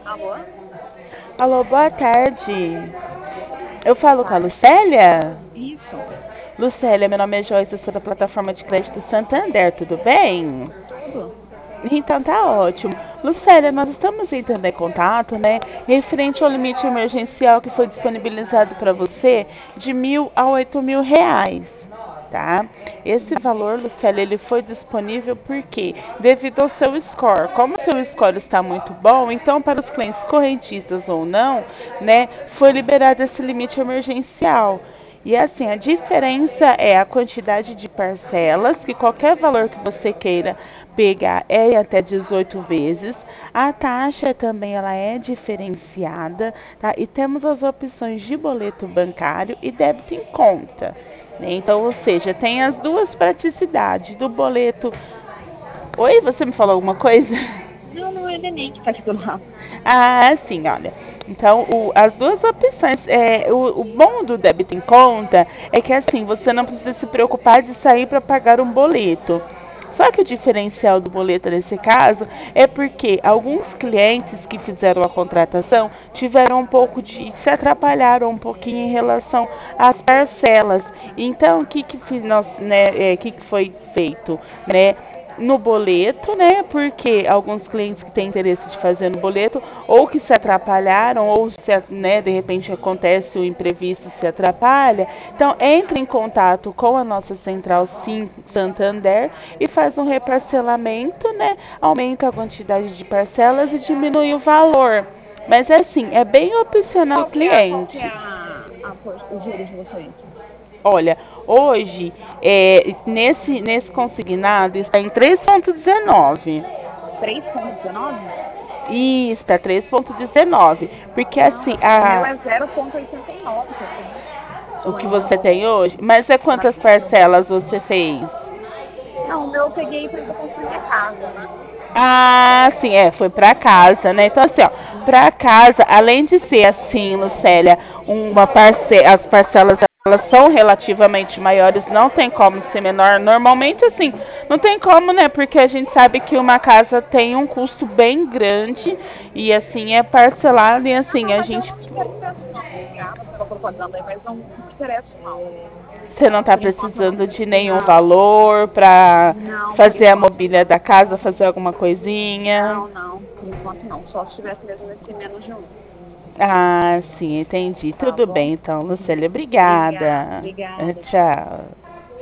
Alô? Alô, boa tarde. Eu falo com a Lucélia? Isso, Lucélia, meu nome é Joyce, eu sou da plataforma de crédito Santander, tudo bem? tudo. Então tá ótimo. Lucélia, nós estamos entrando em contato, né, referente ao limite emergencial que foi disponibilizado para você de 1.000 a 8.000 reais, tá? Esse valor, Lucélia, ele foi disponível porque, devido ao seu score, como o seu score está muito bom, então para os clientes correntistas ou não, né, foi liberado esse limite emergencial. E assim, a diferença é a quantidade de parcelas, que qualquer valor que você queira pegar é em até 18 vezes. A taxa também ela é diferenciada, tá? E temos as opções de boleto bancário e débito em conta, né? Então, ou seja, tem as duas praticidades do boleto. Oi, você me falou alguma coisa? Não, não é neném que tá aqui do lado. Ah, sim, olha. Então, as duas opções. O bom do débito em conta é que assim, você não precisa se preocupar de sair para pagar um boleto. Só que o diferencial do boleto nesse caso é porque alguns clientes que fizeram a contratação tiveram um pouco de se atrapalharam um pouquinho em relação às parcelas. Então, o que foi feito, né? No boleto, né? Porque alguns clientes que têm interesse de fazer no boleto, ou que se atrapalharam, ou se, né, de repente acontece o imprevisto se atrapalha. Então, entre em contato com a nossa central Sim Santander e faz um reparcelamento, né? Aumenta a quantidade de parcelas e diminui o valor. Mas assim, é bem opcional ao Qual que é cliente. o juro de vocês? Olha, hoje, nesse consignado está em 3,19. 3,19? Isso, está 3,19. Porque assim, Não, o meu é 0,89 que eu tenho o que disponível. você tem hoje, mas é Pra- quantas parcelas você fez? Não, o meu eu peguei para construir minha casa, né? Ah, sim, foi para casa, né? Então, assim, ó, para casa, além de ser assim, Lucélia, as parcelas elas são relativamente maiores, não tem como ser menor. Normalmente, assim, não tem como, né? Porque a gente sabe que uma casa tem um custo bem grande e, assim, é parcelado e, Ah, assim, não, a mas eu gente. não me interesso, não. Obrigada pela propaganda aí, mas não me interesso, não. Você não está Por enquanto, não. precisando de nenhum Não, valor para não, por fazer a enquanto, mobília da casa, fazer alguma coisinha. não, não, por enquanto, não. Só se tivesse mesmo esse menos de um. Ah, sim, entendi. Tá Tudo bom? bem, então, Lucélia. Obrigada, Obrigada. obrigada, tchau. Tchau.